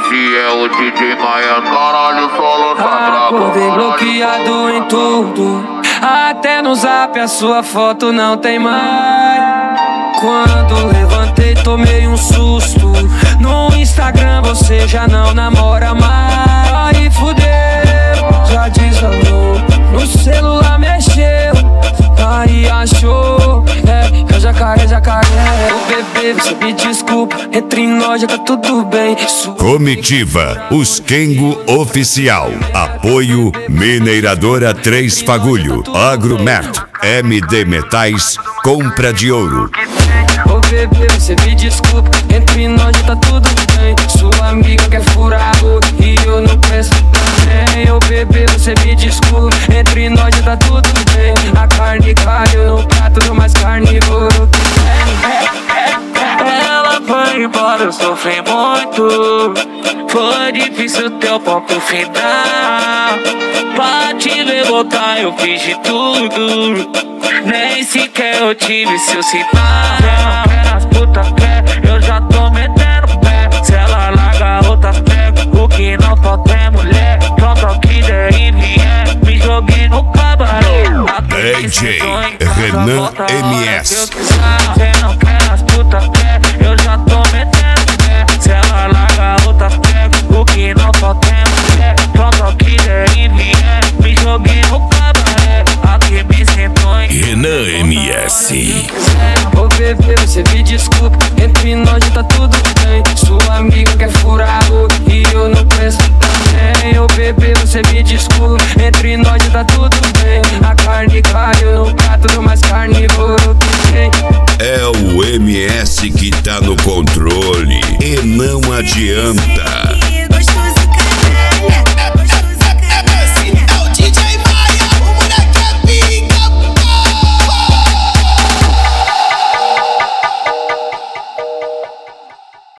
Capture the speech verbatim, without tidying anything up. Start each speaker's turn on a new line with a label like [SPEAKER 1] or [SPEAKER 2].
[SPEAKER 1] Esse é o D J Maia, caralho, solo tá brabo.
[SPEAKER 2] Acordei bloqueado em tudo, até no zap a sua foto não tem mais. Quando levantei tomei um susto, no Instagram você já não namora mais. Aí fudeu, já desvalou, no celular mexeu, aí achou, é, é jacaré, jacaré. Ô bebê, você me desculpa, entre nós já tá tudo bem. Su
[SPEAKER 3] Comitiva, os Kengo Oficial. Apoio Mineradora Três Fagulho, Agromert, M D Metais, Compra de Ouro.
[SPEAKER 2] Ô bebê, você me desculpa, entre nós já tá tudo bem. Sua amiga quer furar o e eu não penso também. Ô bebê, você me desculpa, entre nós já tá tudo bem. A carne caiu no prato do mais carnívoro que tem.
[SPEAKER 4] Ela foi embora, eu sofri muito. Foi difícil ter o ponto final. Pra te ver voltar eu fiz de tudo, nem sequer eu tive seu sinal. Não quer as putas quer, eu já tô metendo pé. Se ela larga outras pega, o que não pode é mulher. Pronto ao que der e vier, me joguei no cabaré.
[SPEAKER 3] D J Renan M S.
[SPEAKER 4] Cê não quer as putas quer, eu já tô metendo pé. Se ela larga outras pega, o que não pode é mulher. Pronto ao que der e vier, me joguei no cabaré. Aqui me sinto em
[SPEAKER 3] Renan M S.
[SPEAKER 2] Ô bebê, você me desculpa, entre nós já tá tudo bem. Sua amiga quer furar o e eu não penso também. Ô bebê, você me desculpa, entre nós já tá tudo bem. A carne caiu no prato do mais carnívoro que tem.
[SPEAKER 3] É o M S que tá no controle e não adianta.